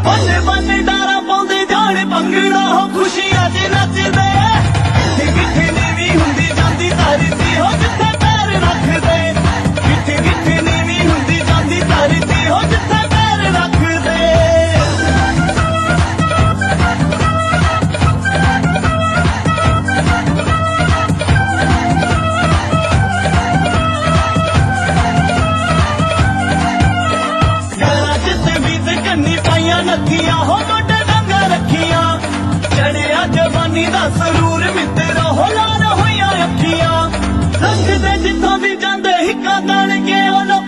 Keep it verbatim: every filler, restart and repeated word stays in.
ਬੰਨੇ ਬੰਨੇ ਡਾਰਾ ਪਾਉਂਦੇ ਜਾਣ ਭੰਗੜਾ ਹੋ ਖੁਸ਼ੀਆਂ 'ਚ ਨੱਚਦੇ ਕਿੱਥੇ ਕਿੱਥੇ ਨੀਵੀਂ ਹੁੰਦੀ ਜਾਂਦੀ ਧਰਤੀ ਹੋ ਜਿੱਥੇ ਪੈਰ ਰੱਖਦੇ ਕਿੱਥੇ ਕਿੱਥੇ ਨੀਵੀਂ ਹੁੰਦੀ ਜਾਂਦੀ ਧਰਤੀ ਹੋ ਜਿੱਥੇ ਪੈਰ ਰੱਖਦੇ ਕੰਨੀ ਪਾਈਆਂ ਨੱਥੀਆਂ ਹੋ ਗੋਡੇ ਡੰਗਾ ਰੱਖੀਆਂ ਚੜਿਆ ਜਵਾਨੀ ਦਾ ਸਰੂਰ ਮਿੱਤਰੋ ਹੋ ਲਾਲ ਹੋਈਆਂ ਅੱਖੀਆਂ ਰੰਗ ਦੇ ਜਿੱਥੋਂ ਵੀ ਜਾਂਦੇ ਹਿੱਕਾਂ ਤਣ ਕੇ ਉਹ